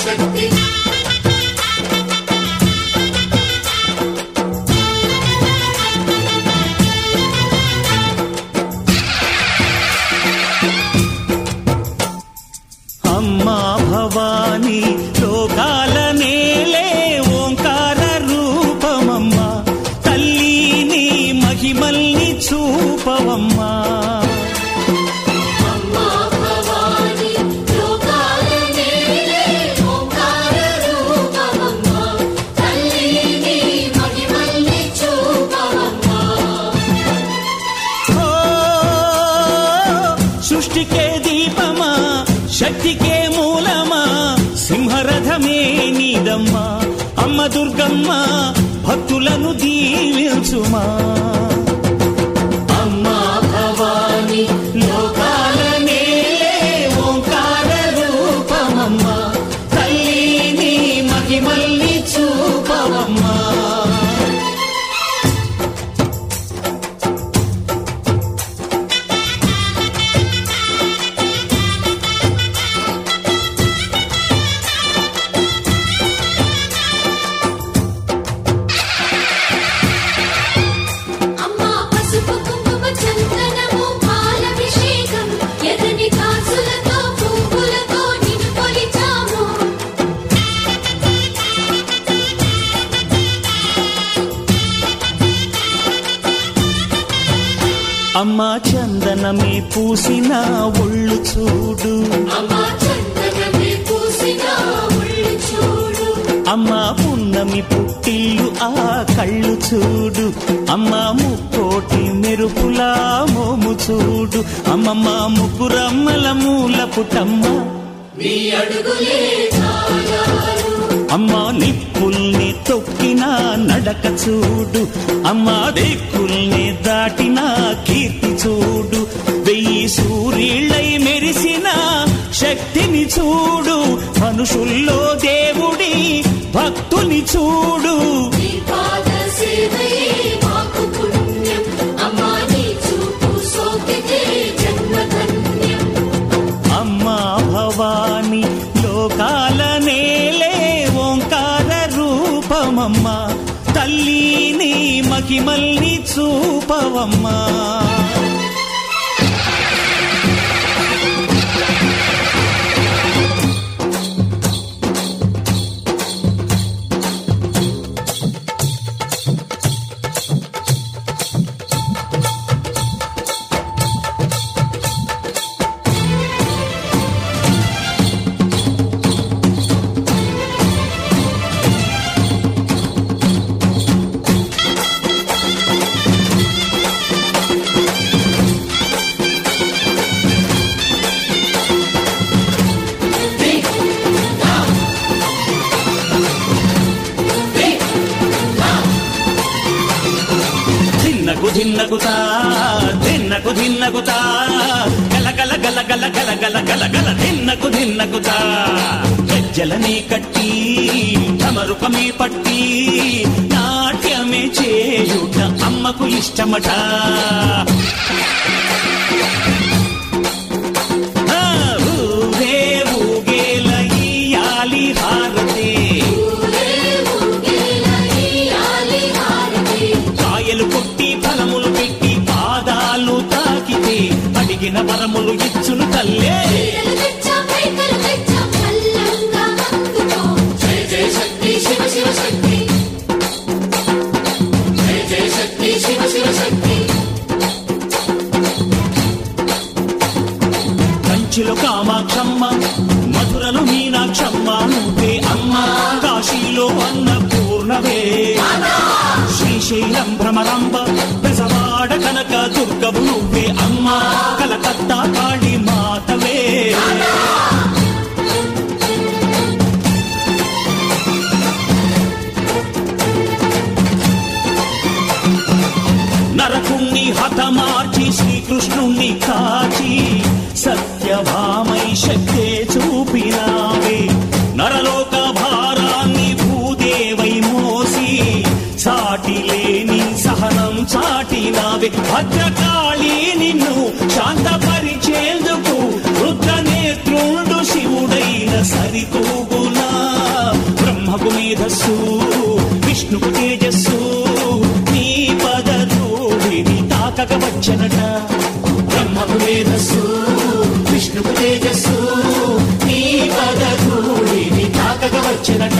శివశక్తి అమ్మా భవాని లోకాల నేలే ఓంకార రూపమమ్మా తల్లిని మహిమల్ని చూపవమ్మా సృష్టికే దీపమా శక్తికే మూలమా సింహరథమే నీదమ్మా అమ్మ దుర్గమ్మ భక్తులను దీవించుమా అమ్మా భవాని లోకాల నేలే ఓంకార రూపమమ్మా తల్లిని మహిమల్ని చూపవమ్మా అమ్మా చందనమే పూసిన ఒళ్ళు చూడు అమ్మా పున్నమి పుట్టిల్లు ఆ కళ్ళు చూడు అమ్మా ముక్కోటి మెరుపులా మోము చూడు అమ్మమ్మ ముగ్గురమ్మల మూల పుటమ్మ అమ్మా నిప్పుల్ని తొక్కిన నడక చూడు అమ్మా దిక్కుల్ని దాటిన కీర్తి చూడు 1000 సూర్యుళ్ళై మెరిసిన శక్తిని చూడు మనుషుల్లో దేవుడి భక్తుని చూడు అమ్మా భవాని లోకాల నేలే ఓంకార రూపమమ్మా తల్లిని మహిమల్ని చూపవమ్మా ధిన్నగుతా ధిన్నకు ధిన్నగుతా గల గల గల గల గల గల గల గల ధిన్నగుతా గజ్జలనే కట్టి ధమరుకమే పట్టి నాట్యమే చేయుట అమ్మకు ఇష్టమట ఊరే ఊగేల ఇయ్యాలి హారతి కాయలు కొట్టి ఫలములు పెట్టి పాదాలు తాకితే అడిగిన వరములు ఇచ్చును తల్లే కంచిలో కామాక్షమ్మ మధురలో మీనాక్షమ్మ నువ్వే అమ్మ కాశీలో అన్నపూర్ణవే శ్రీశైలం భ్రమరాంబ బెజవాడ కనక దుర్గవు నువ్వే అమ్మ కలకత్తా కాళీ మాతవే నరకుణ్ణి హతమార్చి శ్రీకృష్ణుణ్ణి కాచి సత్యభామై శక్తే చూపినావే నరలోక భారాన్ని భూదేవై మోసి సాటి లేని సహనం చాటినావే భద్రకాళి నిన్ను శాంతపరిచేందుకు రుద్రనేత్రుండు శివుడైన సరితూగునా బ్రహ్మకు మేధస్సు విష్ణుకు తేజస్సు నీ పదధూళిని తాకక వచ్చనట బ్రహ్మకు మేధస్సు విష్ణుకు తేజస్సు నీ పదధూళిని తాకక వచ్చనట